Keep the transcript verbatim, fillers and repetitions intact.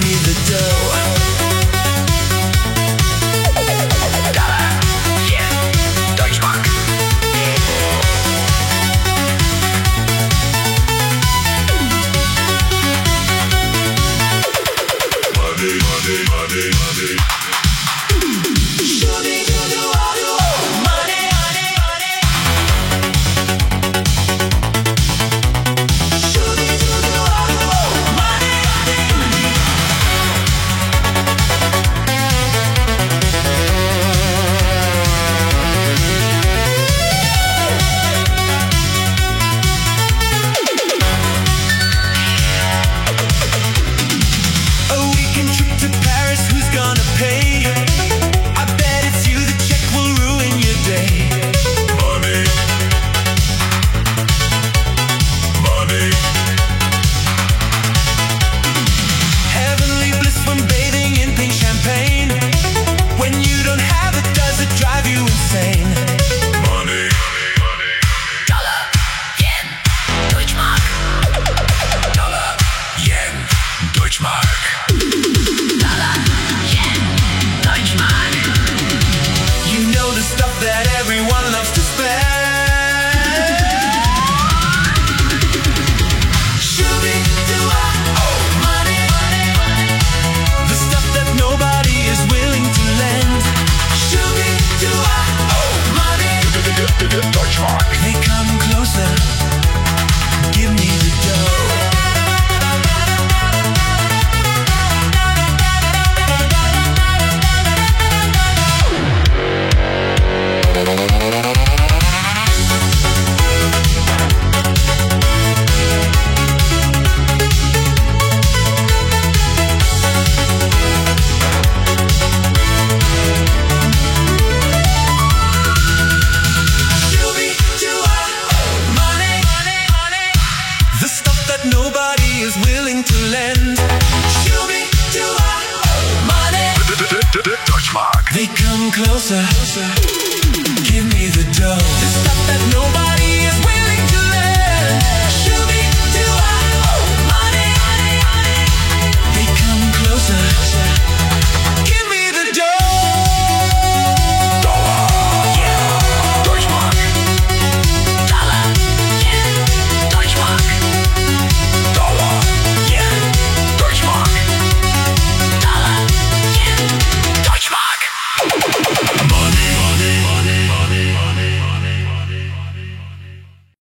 me the dough. Dollar, yen, Deutschmark. Money, money, money, money. Show me the dough. Money, money, money. Show me the dough. Money, money, money. A weekend trip to Paris, who's gonna pay? I bet it's you, the check will ruin your day. Money, money. Heavenly bliss when bathing in pink champagne. When you don't have it, does it drive you insane? Money, dollar, yen, Deutschmark. Dollar, yen, Deutschmark. Dollar, yen, Deutschmark. You know the stuff that everyone loves to spend. Should be do I owe money, money, money. The stuff that nobody is willing to lend. Should be do I owe money. Deutschmark. They come closer. Give me the dough. Should be do I owe money, money, money. The stuff that nobody is willing to lend. Should be do I owe money. Deutschmark. They come closer. Give me the dough. The stuff that nobody